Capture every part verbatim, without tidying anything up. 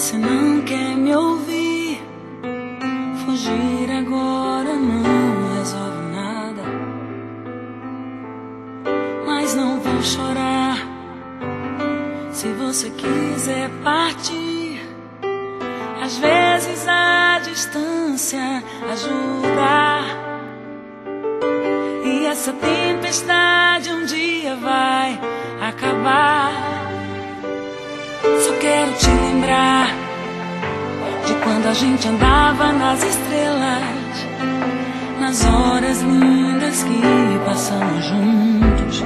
você não quer me ouvir. Fugir agora não resolve nada, mas não vou chorar. Se você quiser partir, às vezes a distância ajuda. E essa tempestade um dia vai acabar. Só quero te lembrar de quando a gente andava nas estrelas, nas horas lindas que passamos juntos.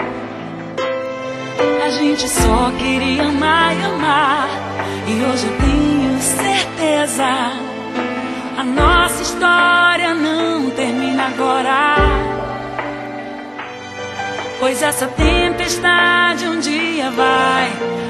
A gente só queria amar e amar, e hoje eu tenho certeza, a nossa história não termina agora. Pois essa tempestade um dia vai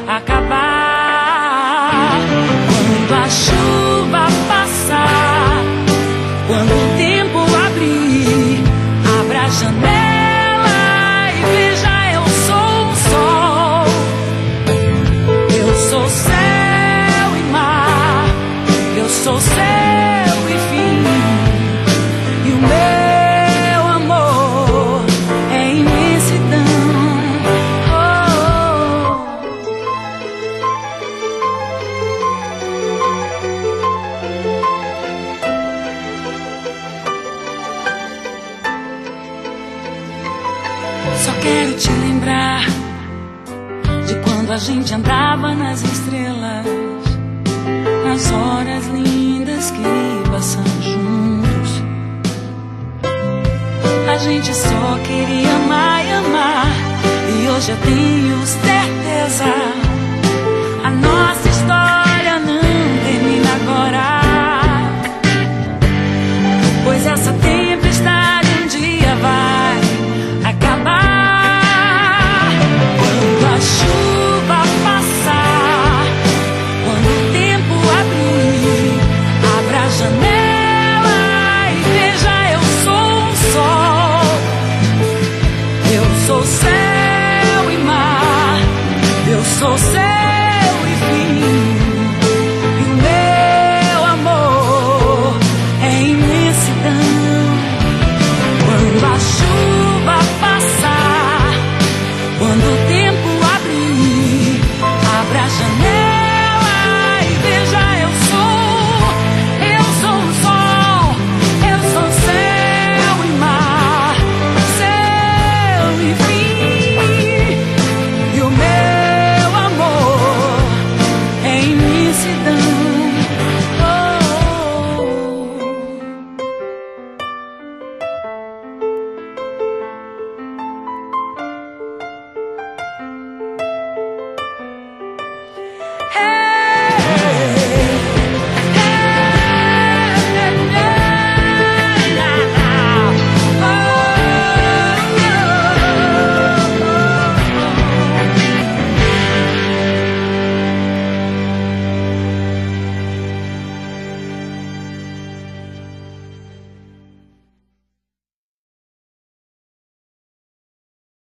acabar. Quando a chuva passar, quando o tempo abrir, abra a janela e veja, eu sou o sol. Eu sou céu e mar, eu sou céu e fim, e o meu amor é imensidão. Só quero te lembrar de quando a gente andava nas estrelas, nas horas lindas que passamos juntos. A gente só queria amar e amar, e hoje eu tenho certeza,